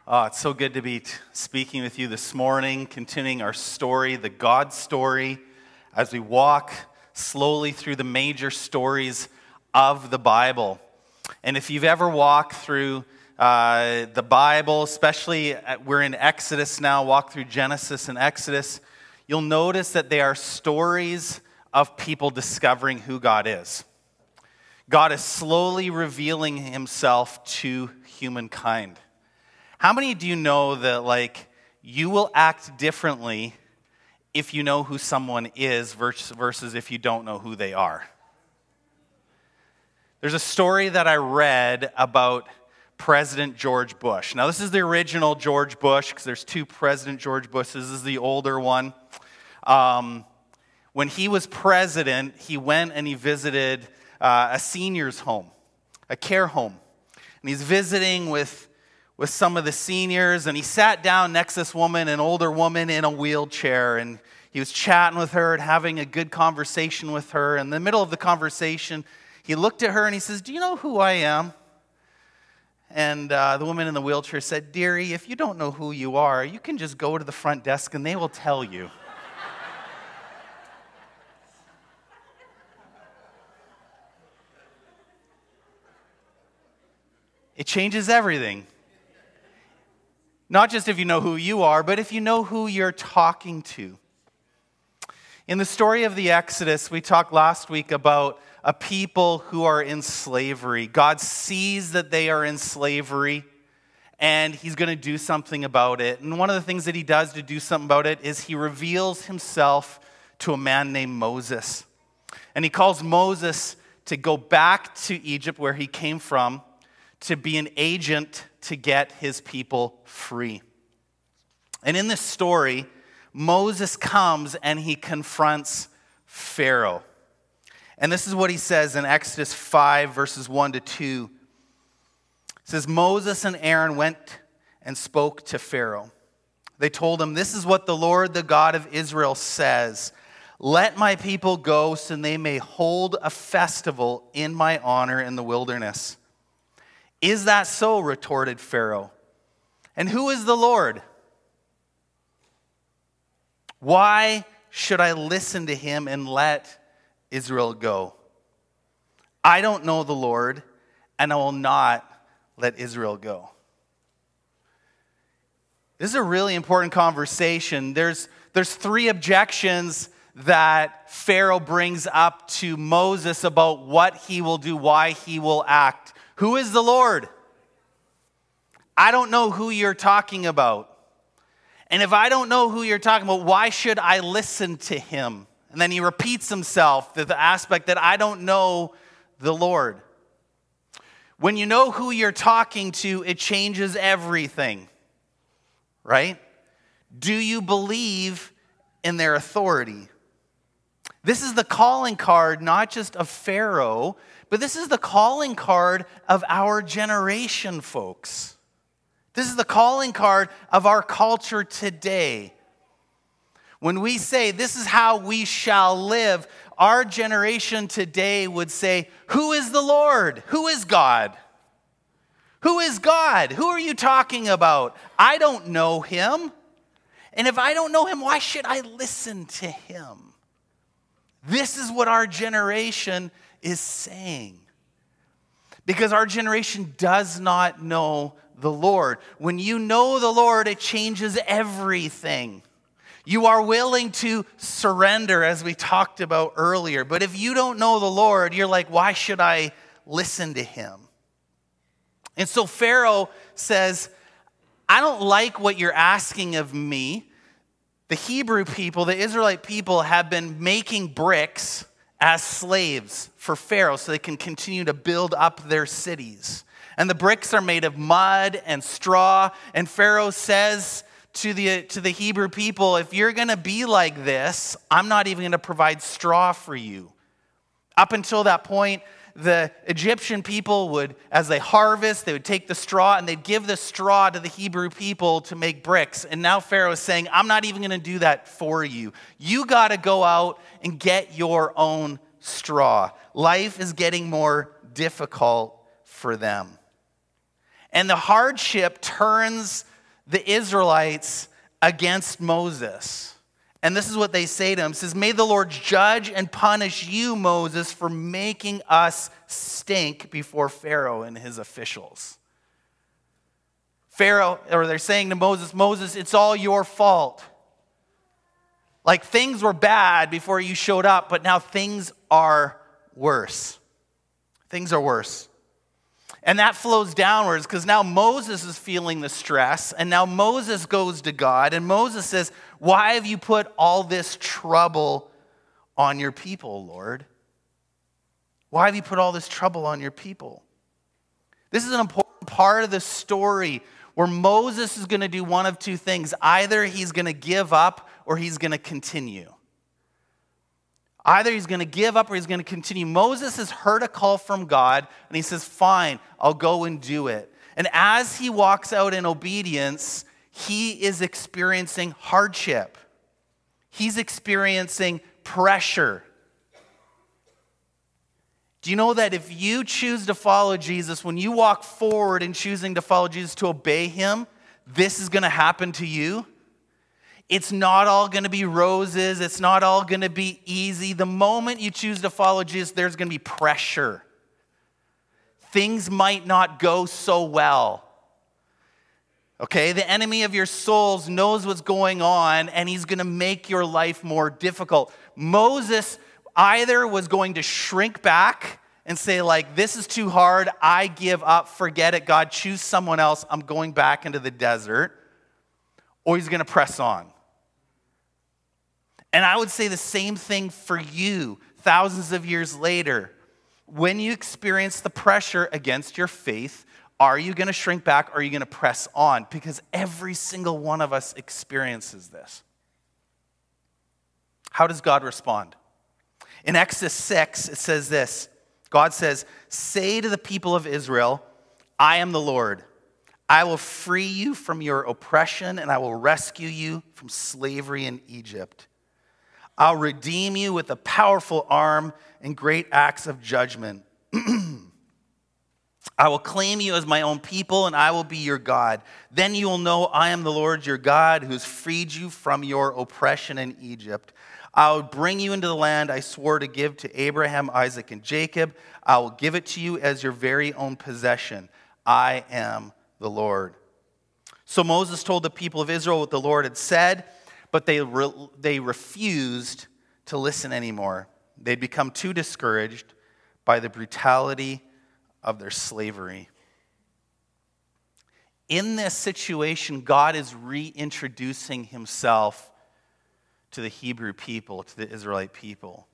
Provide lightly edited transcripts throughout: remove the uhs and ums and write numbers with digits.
It's so good to be speaking with you this morning, continuing our story, the God story, as we walk slowly through the major stories of the Bible. And if you've ever walked through the Bible, especially we're in Exodus now, walk through Genesis and Exodus, you'll notice that they are stories of people discovering who God is. God is slowly revealing himself to humankind. How many do you know that, you will act differently if you know who someone is versus if you don't know who they are? There's a story that I read about President George Bush. Now, this is the original George Bush, because there's two President George Bushes. This is the older one. When he was president, he went and he visited a senior's home, a care home. And he's visiting with some of the seniors, and he sat down next to this woman, an older woman in a wheelchair, and he was chatting with her and having a good conversation with her. In the middle of the conversation, he looked at her and he says, "Do you know who I am?" And the woman in the wheelchair said, "Dearie, if you don't know who you are, you can just go to the front desk and they will tell you." It changes everything. Not just if you know who you are, but if you know who you're talking to. In the story of the Exodus, we talked last week about a people who are in slavery. God sees that they are in slavery, and he's going to do something about it. And one of the things that he does to do something about it is he reveals himself to a man named Moses. And he calls Moses to go back to Egypt, where he came from, to be an agent to get his people free. And in this story, Moses comes and he confronts Pharaoh. And this is what he says in Exodus 5, verses 1 to 2. It says, "Moses and Aaron went and spoke to Pharaoh. They told him, 'This is what the Lord, the God of Israel, says. Let my people go so they may hold a festival in my honor in the wilderness.' 'Is that so?' retorted Pharaoh. 'And who is the Lord? Why should I listen to him and let Israel go? I don't know the Lord, and I will not let Israel go.'" This is a really important conversation. There's three objections that Pharaoh brings up to Moses about what he will do, why he will act. Who is the Lord? I don't know who you're talking about. And if I don't know who you're talking about, why should I listen to him? And then he repeats himself, the aspect that I don't know the Lord. When you know who you're talking to, it changes everything, right? Do you believe in their authority? This is the calling card, not just of Pharaoh, but this is the calling card of our generation, folks. This is the calling card of our culture today. When we say this is how we shall live, our generation today would say, "Who is the Lord? Who is God? Who is God? Who are you talking about? I don't know him. And if I don't know him, why should I listen to him?" This is what our generation is saying. Because our generation does not know the Lord. When you know the Lord, it changes everything. You are willing to surrender, as we talked about earlier. But if you don't know the Lord, you're like, why should I listen to him? And so Pharaoh says, "I don't like what you're asking of me." The Hebrew people, the Israelite people, have been making bricks as slaves for Pharaoh so they can continue to build up their cities. And the bricks are made of mud and straw. And Pharaoh says to the Hebrew people, "If you're going to be like this, I'm not even going to provide straw for you." Up until that point, the Egyptian people would, as they harvest, they would take the straw and they'd give the straw to the Hebrew people to make bricks. And now Pharaoh is saying, "I'm not even going to do that for you. You got to go out and get your own straw." Life is getting more difficult for them. And the hardship turns the Israelites against Moses. And this is what they say to him. It says, may the Lord judge and punish you, Moses, for making us stink before Pharaoh and his officials. Pharaoh, or they're saying to Moses, Moses, it's all your fault. Like things were bad before you showed up, but now things are worse. Things are worse. And that flows downwards because now Moses is feeling the stress, and now Moses goes to God, and Moses says, why have you put all this trouble on your people, Lord? Why have you put all this trouble on your people? This is an important part of the story where Moses is going to do one of two things. Either he's going to give up or he's going to continue. Either he's going to give up or he's going to continue. Moses has heard a call from God, and he says, fine, I'll go and do it. And as he walks out in obedience, he is experiencing hardship. He's experiencing pressure. Do you know that if you choose to follow Jesus, when you walk forward in choosing to follow Jesus, to obey him, this is going to happen to you? It's not all going to be roses. It's not all going to be easy. The moment you choose to follow Jesus, there's going to be pressure. Things might not go so well. Okay, the enemy of your souls knows what's going on, and he's going to make your life more difficult. Moses either was going to shrink back and say, like, this is too hard, I give up, forget it, God, choose someone else, I'm going back into the desert, or he's going to press on. And I would say the same thing for you thousands of years later. When you experience the pressure against your faith, are you going to shrink back or are you going to press on? Because every single one of us experiences this. How does God respond? In Exodus 6, it says this. God says, say to the people of Israel, I am the Lord. I will free you from your oppression and I will rescue you from slavery in Egypt. I'll redeem you with a powerful arm and great acts of judgment. I will claim you as my own people, and I will be your God. Then you will know I am the Lord your God who has freed you from your oppression in Egypt. I will bring you into the land I swore to give to Abraham, Isaac, and Jacob. I will give it to you as your very own possession. I am the Lord. So Moses told the people of Israel what the Lord had said, but they refused to listen anymore. They'd become too discouraged by the brutality of their slavery. In this situation, God is reintroducing himself to the Hebrew people, to the Israelite people.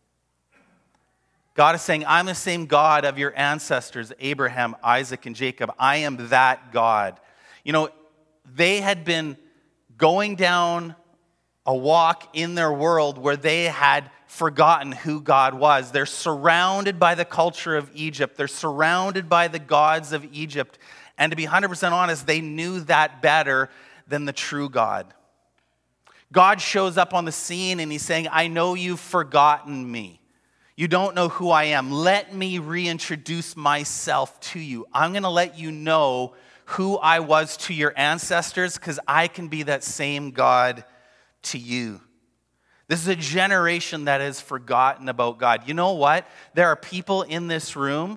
God is saying, I'm the same God of your ancestors, Abraham, Isaac, and Jacob. I am that God. You know, they had been going down a walk in their world where they had forgotten who God was. They're surrounded by the culture of Egypt. They're surrounded by the gods of Egypt. And to be 100% honest, they knew that better than the true God. God shows up on the scene and he's saying, I know you've forgotten me. You don't know who I am. Let me reintroduce myself to you. I'm going to let you know who I was to your ancestors because I can be that same God to you. This is a generation that has forgotten about God. You know what? There are people in this room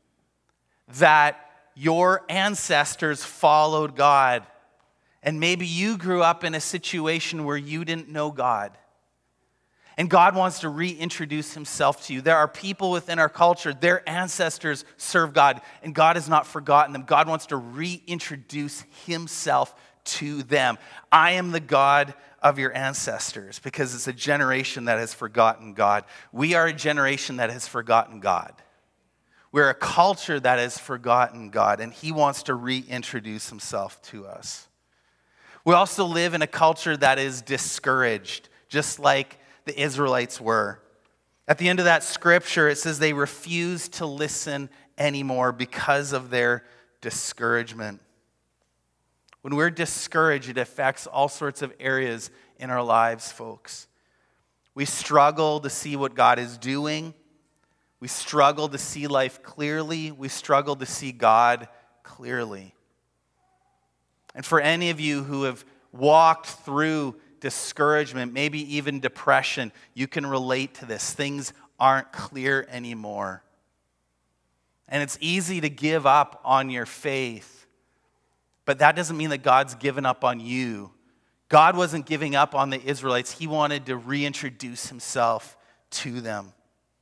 that your ancestors followed God. And maybe you grew up in a situation where you didn't know God. And God wants to reintroduce himself to you. There are people within our culture, their ancestors serve God, and God has not forgotten them. God wants to reintroduce himself to them. I am the God of your ancestors, because it's a generation that has forgotten God. We are a generation that has forgotten God. We're a culture that has forgotten God, and he wants to reintroduce himself to us. We also live in a culture that is discouraged, just like the Israelites were. At the end of that scripture, it says they refused to listen anymore because of their discouragement. When we're discouraged, it affects all sorts of areas in our lives, folks. We struggle to see what God is doing. We struggle to see life clearly. We struggle to see God clearly. And for any of you who have walked through discouragement, maybe even depression, you can relate to this. Things aren't clear anymore. And it's easy to give up on your faith, but that doesn't mean that God's given up on you. God wasn't giving up on the Israelites. He wanted to reintroduce himself to them.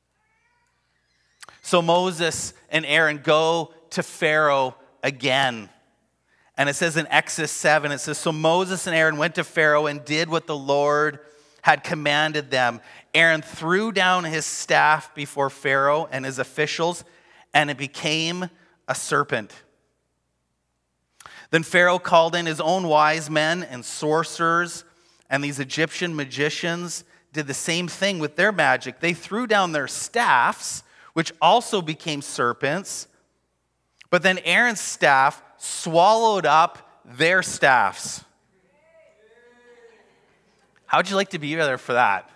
So Moses and Aaron go to Pharaoh again. And it says in Exodus 7, it says, so Moses and Aaron went to Pharaoh and did what the Lord had commanded them. Aaron threw down his staff before Pharaoh and his officials, and it became a serpent. Then Pharaoh called in his own wise men and sorcerers, and these Egyptian magicians did the same thing with their magic. They threw down their staffs, which also became serpents, but then Aaron's staff swallowed up their staffs. How'd you like to be there for that?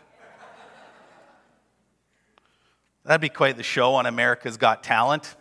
That'd be quite the show on America's Got Talent.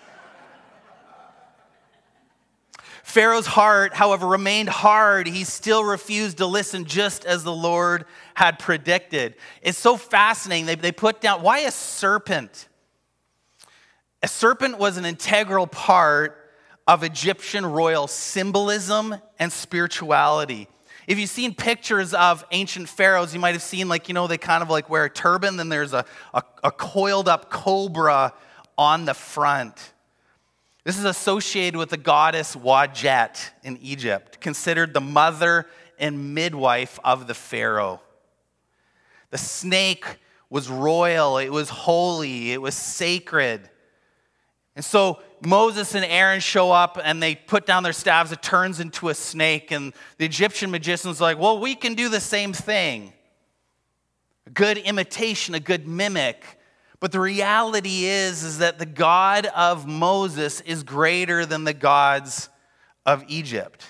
Pharaoh's heart, however, remained hard. He still refused to listen, just as the Lord had predicted. It's so fascinating. They put down, why a serpent? A serpent was an integral part of Egyptian royal symbolism and spirituality. If you've seen pictures of ancient pharaohs, you might have seen, they kind of wear a turban, then there's a coiled up cobra on the front. This is associated with the goddess Wadjet in Egypt, considered the mother and midwife of the pharaoh. The snake was royal, it was holy, it was sacred. And so Moses and Aaron show up and they put down their staffs, it turns into a snake, and the Egyptian magician's like, well, we can do the same thing. A good imitation, a good mimic. But the reality is that the God of Moses is greater than the gods of Egypt.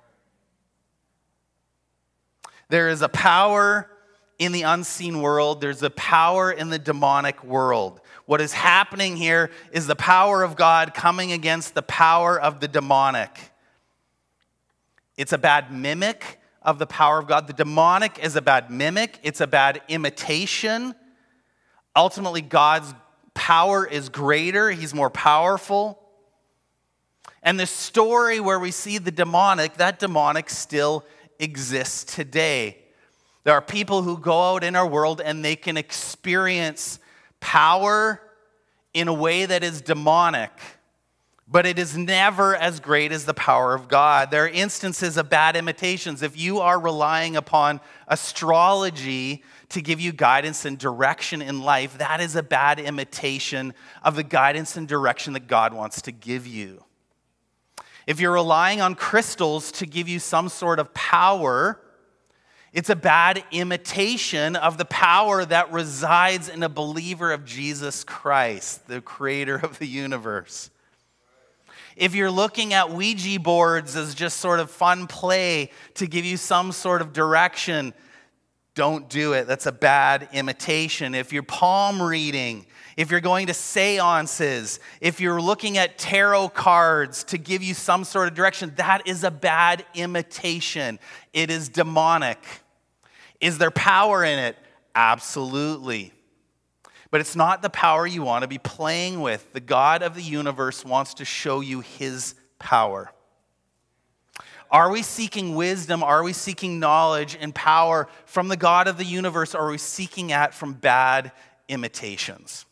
There is a power in the unseen world. There's a power in the demonic world. What is happening here is the power of God coming against the power of the demonic. It's a bad mimic of the power of God. The demonic is a bad mimic. It's a bad imitation. Ultimately, God's power is greater. He's more powerful. And the story where we see the demonic, that demonic still exists today. There are people who go out in our world and they can experience power in a way that is demonic, but it is never as great as the power of God. There are instances of bad imitations. If you are relying upon astrology to give you guidance and direction in life, that is a bad imitation of the guidance and direction that God wants to give you. If you're relying on crystals to give you some sort of power, it's a bad imitation of the power that resides in a believer of Jesus Christ, the creator of the universe. If you're looking at Ouija boards as just sort of fun play to give you some sort of direction, don't do it. That's a bad imitation. If you're palm reading, if you're going to seances, if you're looking at tarot cards to give you some sort of direction, that is a bad imitation. It is demonic. Is there power in it? Absolutely. But it's not the power you want to be playing with. The God of the universe wants to show you his power. Are we seeking wisdom? Are we seeking knowledge and power from the God of the universe? Or are we seeking it from bad imitations?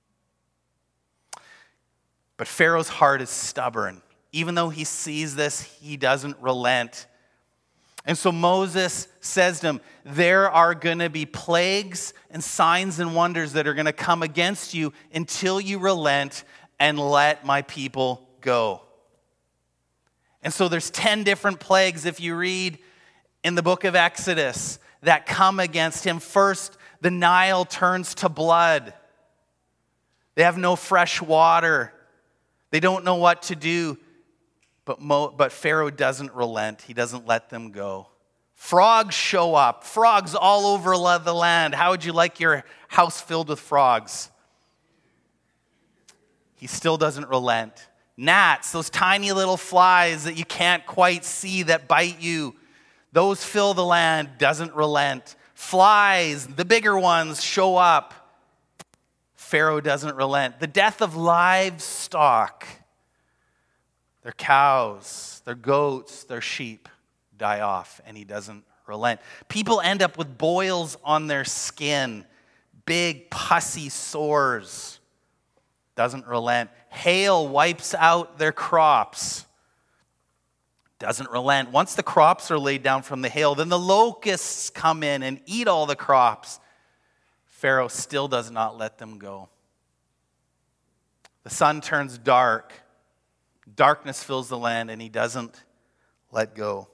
But Pharaoh's heart is stubborn. Even though he sees this, he doesn't relent. And so Moses says to him, there are going to be plagues and signs and wonders that are going to come against you until you relent and let my people go. And so there's 10 different plagues, if you read in the book of Exodus, that come against him. First, the Nile turns to blood. They have no fresh water. They don't know what to do. But Pharaoh doesn't relent. He doesn't let them go. Frogs show up. Frogs all over the land. How would you like your house filled with frogs? He still doesn't relent. Gnats, those tiny little flies that you can't quite see that bite you, those fill the land, doesn't relent. Flies, the bigger ones, show up. Pharaoh doesn't relent. The death of livestock, their cows, their goats, their sheep die off, and he doesn't relent. People end up with boils on their skin, big pussy sores, doesn't relent. Hail wipes out their crops, doesn't relent. Once the crops are laid down from the hail, then the locusts come in and eat all the crops. Pharaoh still does not let them go. The sun turns dark. Darkness fills the land, and he doesn't let go.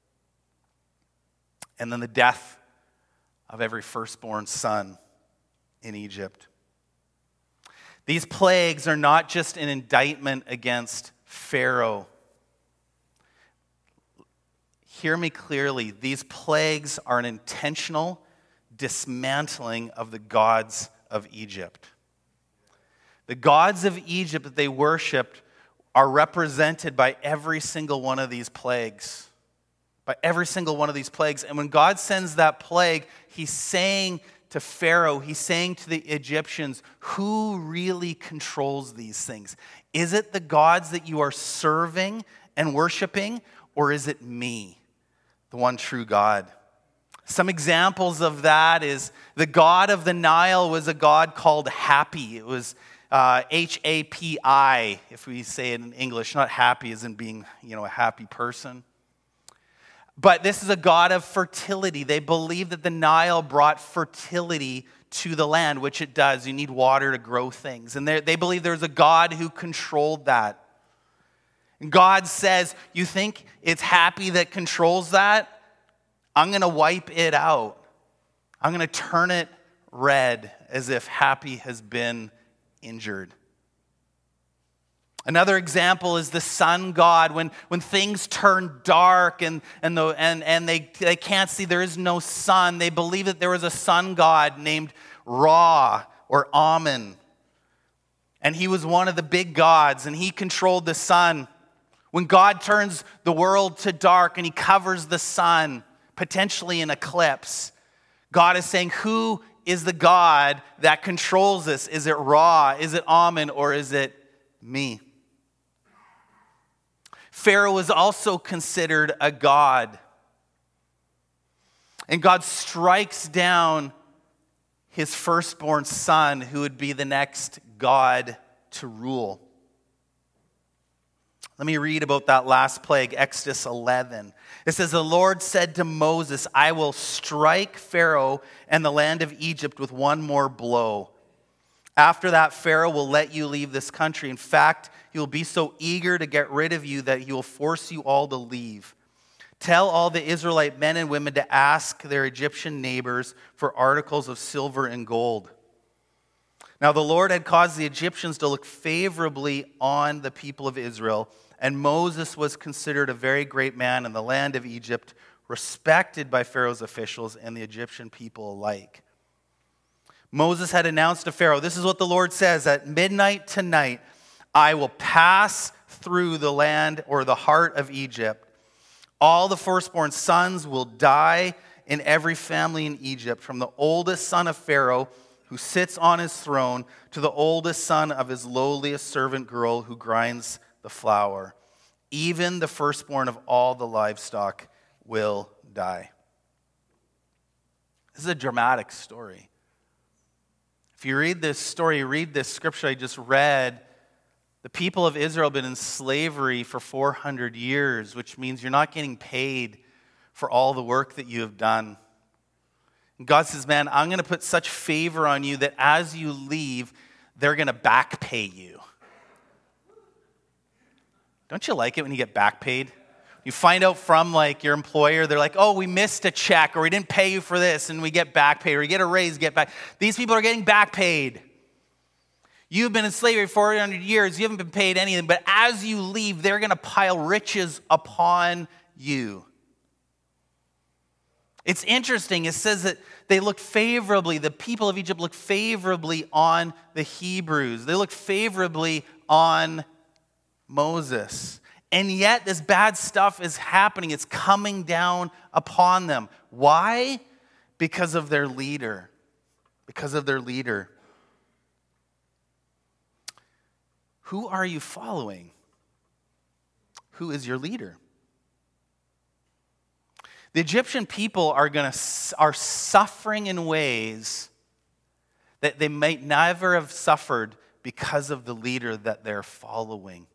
And then the death of every firstborn son in Egypt. These plagues are not just an indictment against Pharaoh. Hear me clearly. These plagues are an intentional dismantling of the gods of Egypt. The gods of Egypt that they worshipped are represented by every single one of these plagues. By every single one of these plagues. And when God sends that plague, he's saying to Pharaoh, he's saying to the Egyptians, who really controls these things? Is it the gods that you are serving and worshiping, or is it me, the one true God? Some examples of that is the god of the Nile was a god called Happy. It was Hapi, if we say it in English, not happy as in being, a happy person. But this is a god of fertility. They believe that the Nile brought fertility to the land, which it does. You need water to grow things. And they believe there's a God who controlled that. And God says, you think it's Happy that controls that? I'm going to wipe it out. I'm going to turn it red as if Happy has been injured. Another example is the sun god. When things turn dark and they can't see, there is no sun. They believe that there was a sun god named Ra or Amun. And he was one of the big gods, and he controlled the sun. When God turns the world to dark and he covers the sun, potentially an eclipse, God is saying, who is the God that controls this? Is it Ra? Is it Amun? Or is it me? Pharaoh was also considered a god. And God strikes down his firstborn son, who would be the next god to rule. Let me read about that last plague, Exodus 11. It says, the Lord said to Moses, I will strike Pharaoh and the land of Egypt with one more blow. After that, Pharaoh will let you leave this country. In fact, he will be so eager to get rid of you that he will force you all to leave. Tell all the Israelite men and women to ask their Egyptian neighbors for articles of silver and gold. Now the Lord had caused the Egyptians to look favorably on the people of Israel, and Moses was considered a very great man in the land of Egypt, respected by Pharaoh's officials and the Egyptian people alike. Moses had announced to Pharaoh, this is what the Lord says, at midnight tonight, I will pass through the land or the heart of Egypt. All the firstborn sons will die in every family in Egypt, from the oldest son of Pharaoh who sits on his throne to the oldest son of his lowliest servant girl who grinds the flour. Even the firstborn of all the livestock will die. This is a dramatic story. If you read this story, read this scripture I just read, the people of Israel have been in slavery for 400 years, which means you're not getting paid for all the work that you have done. And God says, man, I'm going to put such favor on you that as you leave, they're going to back pay you. Don't you like it when you get back paid? You find out from your employer, they're like, oh, we missed a check, or we didn't pay you for this, and we get back paid, or you get a raise, get back. These people are getting back paid. You've been in slavery for 400 years, you haven't been paid anything, but as you leave, they're going to pile riches upon you. It's interesting, it says that they look favorably, the people of Egypt look favorably on the Hebrews. They look favorably on Moses. And yet this bad stuff is happening. It's coming down upon them. Why? Because of their leader. Because of their leader. Who are you following? Who is your leader? The Egyptian people are suffering in ways that they might never have suffered because of the leader that they're following.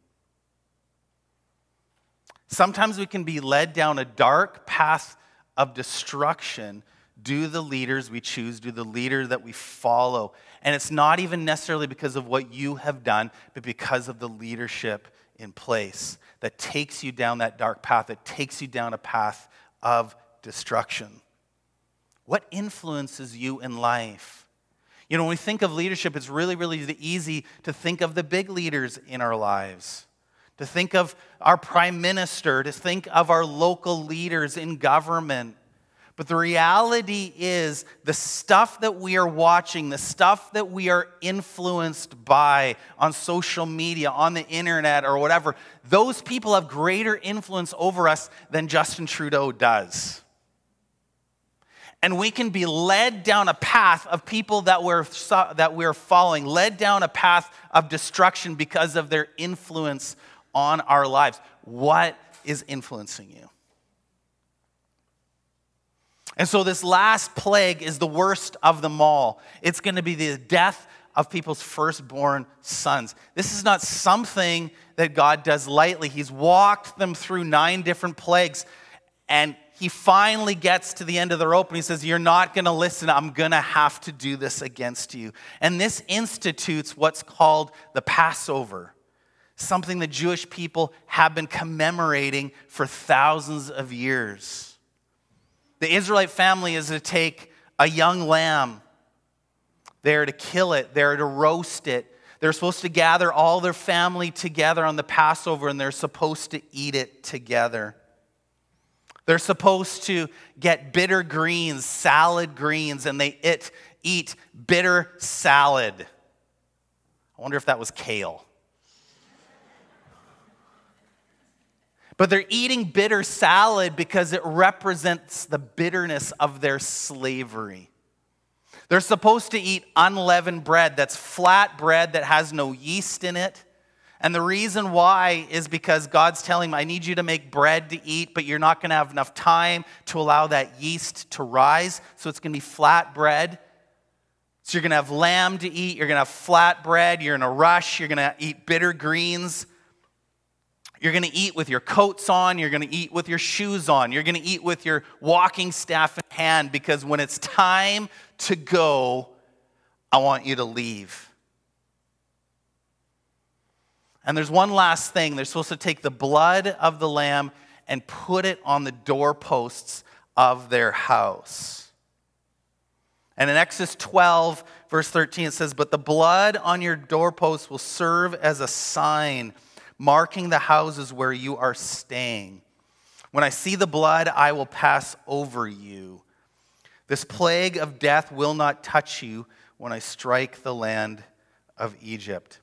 Sometimes we can be led down a dark path of destruction due to the leaders we choose, due to the leader that we follow. And it's not even necessarily because of what you have done, but because of the leadership in place that takes you down that dark path, that takes you down a path of destruction. What influences you in life? You know, when we think of leadership, it's really, really easy to think of the big leaders in our lives, to think of our prime minister, to think of our local leaders in government. But the reality is the stuff that we are watching, the stuff that we are influenced by on social media, on the internet or whatever, those people have greater influence over us than Justin Trudeau does. And we can be led down a path of people that we're following, led down a path of destruction because of their influence on our lives. What is influencing you? And so this last plague is the worst of them all. It's going to be the death of people's firstborn sons. This is not something that God does lightly. He's walked them through 9 different plagues, and he finally gets to the end of the rope and he says, you're not going to listen. I'm going to have to do this against you. And this institutes what's called the Passover, something the Jewish people have been commemorating for thousands of years. The Israelite family is to take a young lamb. They're to kill it. They're to roast it. They're supposed to gather all their family together on the Passover, and they're supposed to eat it together. They're supposed to get bitter greens, salad greens, and they eat bitter salad. I wonder if that was kale. But they're eating bitter salad because it represents the bitterness of their slavery. They're supposed to eat unleavened bread. That's flat bread that has no yeast in it. And the reason why is because God's telling them, I need you to make bread to eat, but you're not going to have enough time to allow that yeast to rise. So it's going to be flat bread. So you're going to have lamb to eat. You're going to have flat bread. You're in a rush. You're going to eat bitter greens. You're going to eat with your coats on. You're going to eat with your shoes on. You're going to eat with your walking staff in hand, because when it's time to go, I want you to leave. And there's one last thing. They're supposed to take the blood of the lamb and put it on the doorposts of their house. And in Exodus 12, verse 13, it says, but the blood on your doorposts will serve as a sign, marking the houses where you are staying. When I see the blood, I will pass over you. This plague of death will not touch you when I strike the land of Egypt.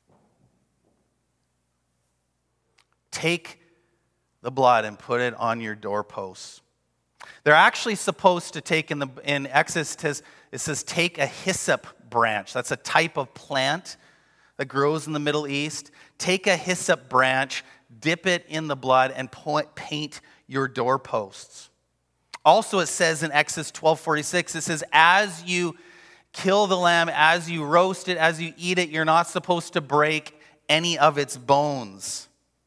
Take the blood and put it on your doorposts. They're actually supposed to take, in Exodus, it says take a hyssop branch. That's a type of plant that grows in the Middle East. Take a hyssop branch, dip it in the blood, and paint your doorposts. Also, it says in Exodus 12:46, it says, as you kill the lamb, as you roast it, as you eat it, you're not supposed to break any of its bones.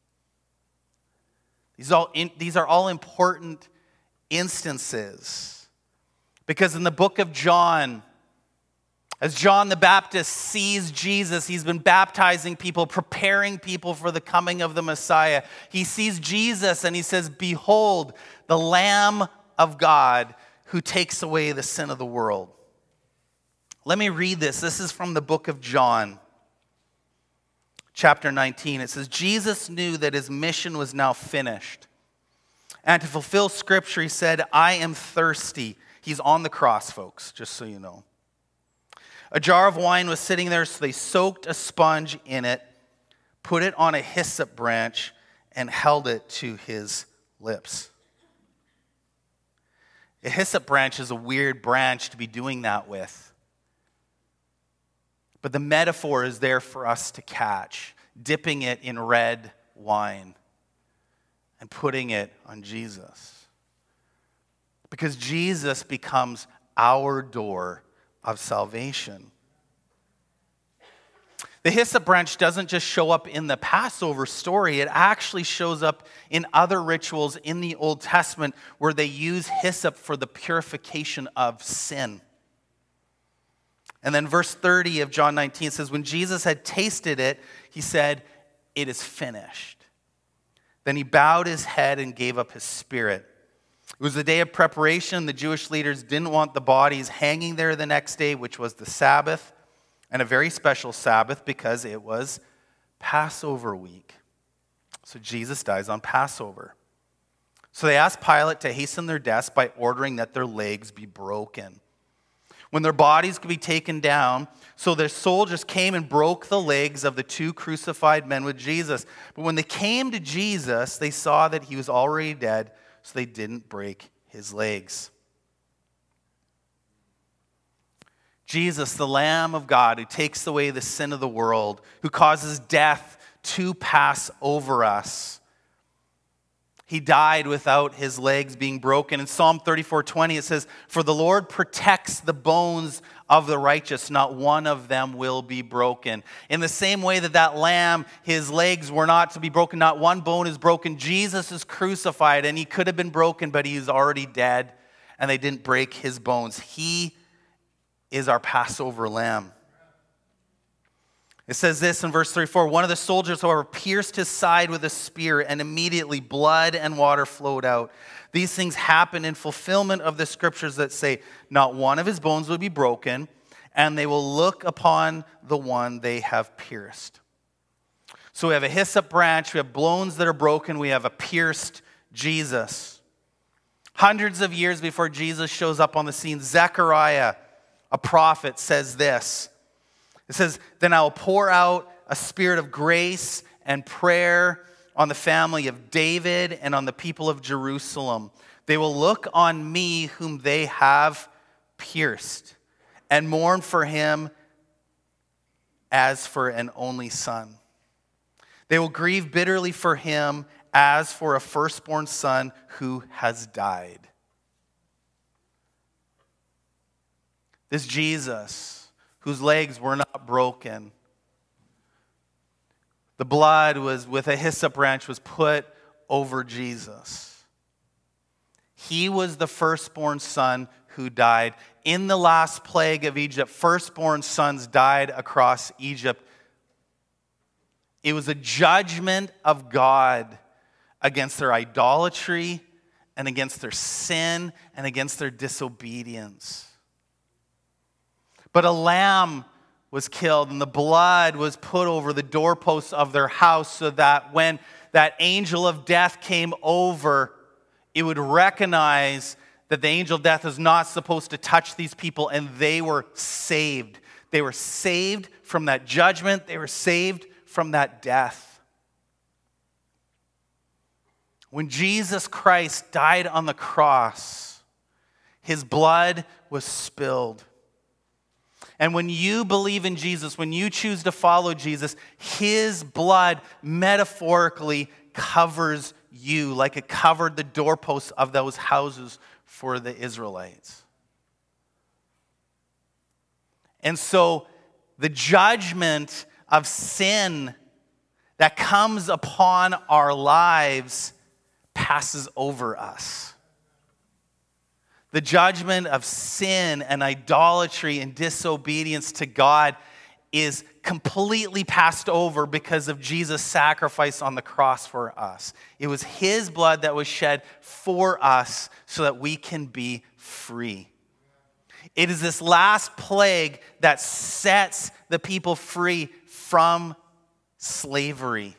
These are all important instances. Because in the book of John, as John the Baptist sees Jesus, he's been baptizing people, preparing people for the coming of the Messiah. He sees Jesus and he says, behold, the Lamb of God who takes away the sin of the world. Let me read this. This is from the book of John, chapter 19. It says, Jesus knew that his mission was now finished. And to fulfill scripture, he said, I am thirsty. He's on the cross, folks, just so you know. A jar of wine was sitting there, so they soaked a sponge in it, put it on a hyssop branch, and held it to his lips. A hyssop branch is a weird branch to be doing that with. But the metaphor is there for us to catch, dipping it in red wine and putting it on Jesus. Because Jesus becomes our door of salvation. The hyssop branch doesn't just show up in the Passover story. It actually shows up in other rituals in the Old Testament where they use hyssop for the purification of sin. And then verse 30 of John 19 says, when Jesus had tasted it, he said, "It is finished." Then he bowed his head and gave up his spirit. It was the day of preparation. The Jewish leaders didn't want the bodies hanging there the next day, which was the Sabbath, and a very special Sabbath because it was Passover week. So Jesus dies on Passover. So they asked Pilate to hasten their deaths by ordering that their legs be broken, when their bodies could be taken down. So their soldiers came and broke the legs of the two crucified men with Jesus. But when they came to Jesus, they saw that he was already dead, so they didn't break his legs. Jesus, the Lamb of God, who takes away the sin of the world, who causes death to pass over us. He died without his legs being broken. In Psalm 34:20, it says, "For the Lord protects the bones of the righteous, not one of them will be broken." In the same way that lamb, his legs were not to be broken, not one bone is broken. Jesus is crucified, and he could have been broken, but he is already dead, and they didn't break his bones. He is our Passover lamb. It says this in verse 34, one of the soldiers, however, pierced his side with a spear, and immediately blood and water flowed out. These things happened in fulfillment of the scriptures that say, not one of his bones will be broken, and they will look upon the one they have pierced. So we have a hyssop branch, we have bones that are broken, we have a pierced Jesus. Hundreds of years before Jesus shows up on the scene, Zechariah, a prophet, says this. It says, "Then I will pour out a spirit of grace and prayer on the family of David and on the people of Jerusalem. They will look on me whom they have pierced and mourn for him as for an only son. They will grieve bitterly for him as for a firstborn son who has died." This Jesus, whose legs were not broken, the blood was with a hyssop branch was put over Jesus. He was the firstborn son who died. In the last plague of Egypt, firstborn sons died across Egypt. It was a judgment of God against their idolatry and against their sin and against their disobedience. But a lamb was killed, and the blood was put over the doorposts of their house so that when that angel of death came over, it would recognize that the angel of death is not supposed to touch these people, and they were saved. They were saved from that judgment. They were saved from that death. When Jesus Christ died on the cross, his blood was spilled. And when you believe in Jesus, when you choose to follow Jesus, his blood metaphorically covers you like it covered the doorposts of those houses for the Israelites. And so the judgment of sin that comes upon our lives passes over us. The judgment of sin and idolatry and disobedience to God is completely passed over because of Jesus' sacrifice on the cross for us. It was his blood that was shed for us so that we can be free. It is this last plague that sets the people free from slavery.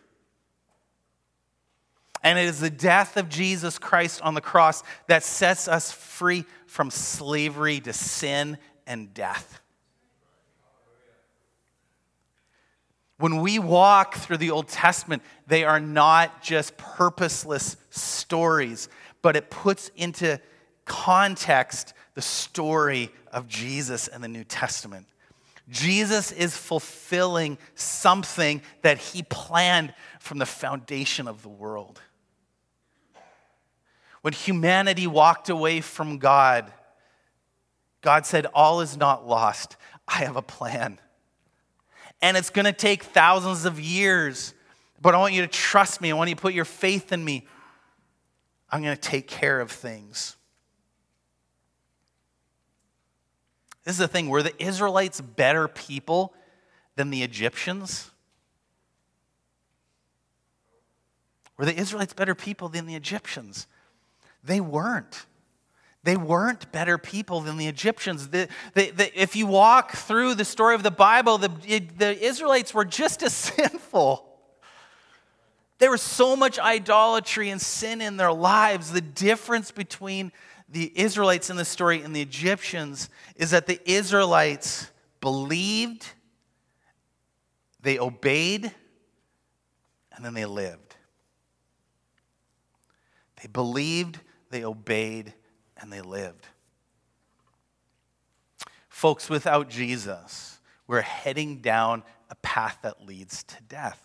And it is the death of Jesus Christ on the cross that sets us free from slavery to sin and death. When we walk through the Old Testament, they are not just purposeless stories, but it puts into context the story of Jesus in the New Testament. Jesus is fulfilling something that he planned from the foundation of the world. When humanity walked away from God, God said, all is not lost. I have a plan. And it's going to take thousands of years, but I want you to trust me. I want you to put your faith in me. I'm going to take care of things. This is the thing. Were the Israelites better people than the Egyptians? Were the Israelites better people than the Egyptians? They weren't. They weren't better people than the Egyptians. If you walk through the story of the Bible, the Israelites were just as sinful. There was so much idolatry and sin in their lives. The difference between the Israelites in the story and the Egyptians is that the Israelites believed, they obeyed, and then they lived. They believed, they obeyed, and they lived. Folks, without Jesus, we're heading down a path that leads to death.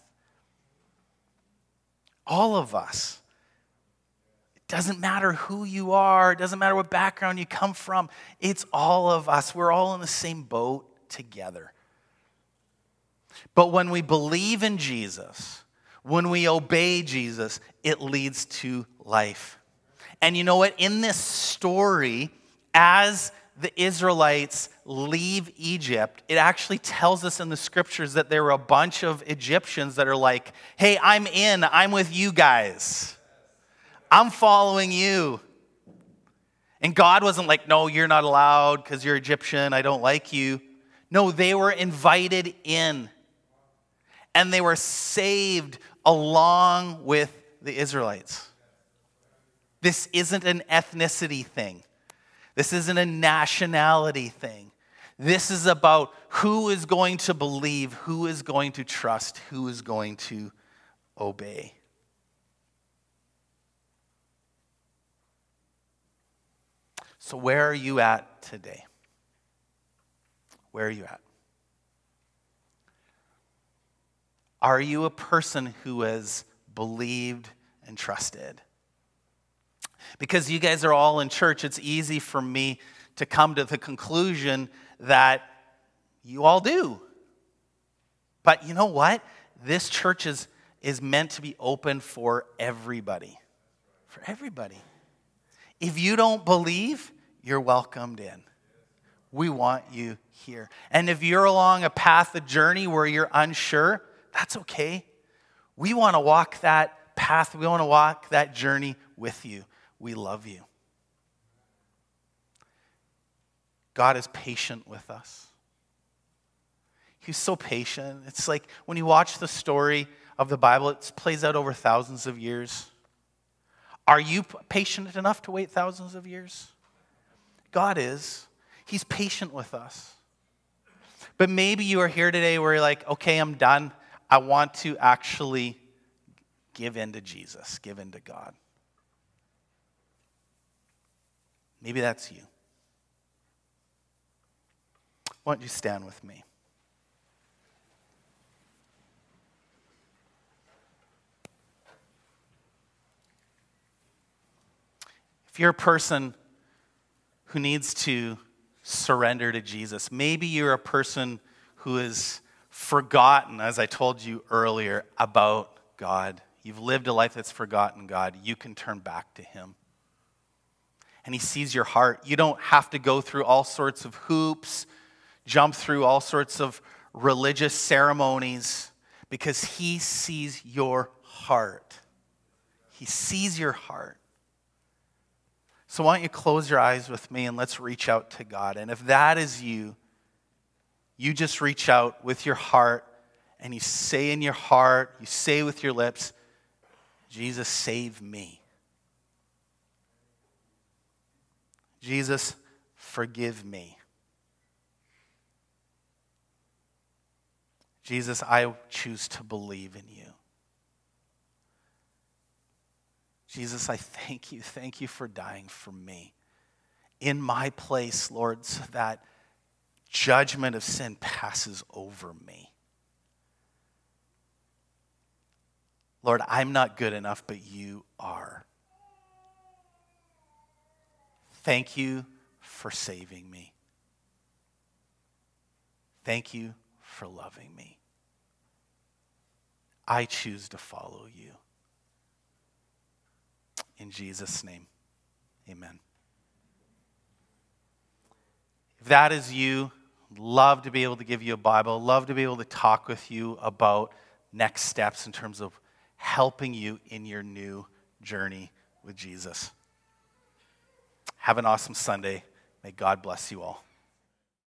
All of us. It doesn't matter who you are. It doesn't matter what background you come from. It's all of us. We're all in the same boat together. But when we believe in Jesus, when we obey Jesus, it leads to life. And you know what? In this story, as the Israelites leave Egypt, it actually tells us in the scriptures that there were a bunch of Egyptians that are like, hey, I'm with you guys. I'm following you. And God wasn't like, no, you're not allowed because you're Egyptian. I don't like you. No, they were invited in. And they were saved along with the Israelites. This isn't an ethnicity thing. This isn't a nationality thing. This is about who is going to believe, who is going to trust, who is going to obey. So where are you at today? Where are you at? Are you a person who has believed and trusted? Because you guys are all in church, it's easy for me to come to the conclusion that you all do. But you know what? This church is meant to be open for everybody. For everybody. If you don't believe, you're welcomed in. We want you here. And if you're along a path, a journey where you're unsure, that's okay. We want to walk that path. We want to walk that journey with you. We love you. God is patient with us. He's so patient. It's like when you watch the story of the Bible, it plays out over thousands of years. Are you patient enough to wait thousands of years? God is. He's patient with us. But maybe you are here today where you're like, okay, I'm done. I want to actually give in to Jesus, give in to God. Maybe that's you. Why don't you stand with me? If you're a person who needs to surrender to Jesus, maybe you're a person who has forgotten, as I told you earlier, about God. You've lived a life that's forgotten God. You can turn back to Him. And He sees your heart. You don't have to go through all sorts of hoops, jump through all sorts of religious ceremonies, because He sees your heart. He sees your heart. So why don't you close your eyes with me and let's reach out to God. And if that is you, you just reach out with your heart and you say in your heart, you say with your lips, Jesus, save me. Jesus, forgive me. Jesus, I choose to believe in you. Jesus, I thank you. Thank you for dying for me in my place, Lord, so that judgment of sin passes over me. Lord, I'm not good enough, but you are. Thank you for saving me. Thank you for loving me. I choose to follow you. In Jesus' name, amen. If that is you, love to be able to give you a Bible, love to be able to talk with you about next steps in terms of helping you in your new journey with Jesus. Have an awesome Sunday. May God bless you all.